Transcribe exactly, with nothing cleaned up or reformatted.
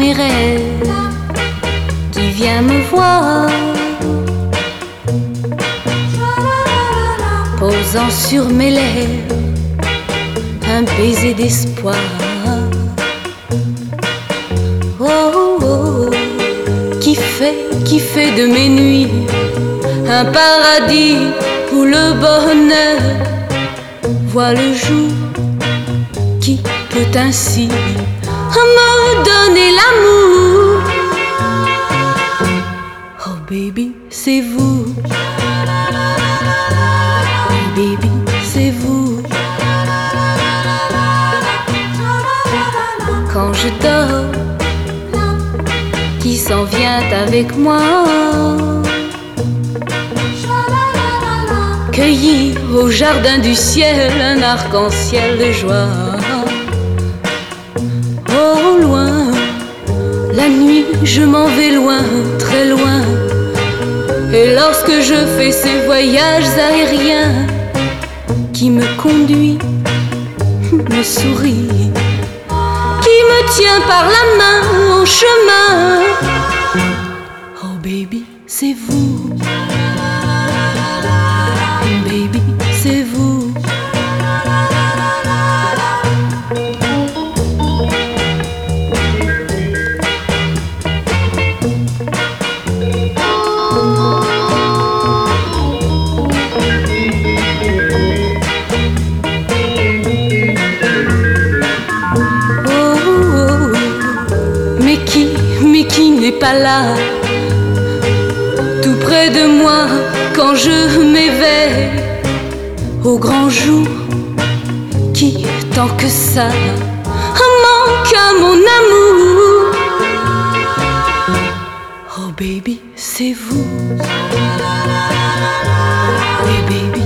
mes rêves, qui vient me voir, posant sur mes lèvres un baiser d'espoir. Oh, oh, oh, qui fait, qui fait de mes nuits un paradis où le bonheur voit le jour, qui peut ainsi me donner l'amour. Oh baby, c'est vous. Oh baby, c'est vous. Quand je dors, qui s'en vient avec moi, cueillir au jardin du ciel un arc-en-ciel de joie. Au loin, la nuit, je m'en vais loin, très loin. Et lorsque je fais ces voyages aériens qui me conduit, me sourit, qui me tient par la main en chemin. Oh baby, c'est vous. Baby, c'est vous. Qui n'est pas là, tout près de moi quand je m'éveille au grand jour, qui tant que ça manque à mon amour. Oh baby, c'est vous. Oui baby,